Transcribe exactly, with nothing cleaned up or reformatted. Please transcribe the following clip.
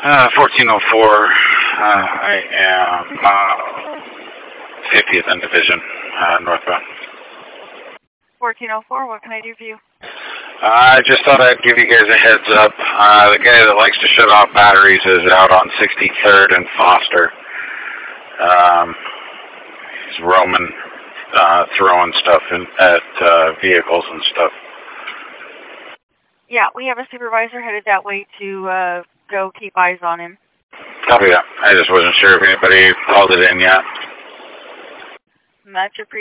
Uh, fourteen oh four. Uh, I am uh, fiftieth and Division, uh, northbound. fourteen oh four, what can I do for you? Uh, I just thought I'd give you guys a heads up. Uh, the guy that likes to shut off batteries is out on sixty-third and Foster. Um, he's roaming, uh, throwing stuff in, at uh, vehicles and stuff. Yeah, we have a supervisor headed that way to uh, go keep eyes on him. Copy that. I just wasn't sure if anybody called it in yet. Much appreciated.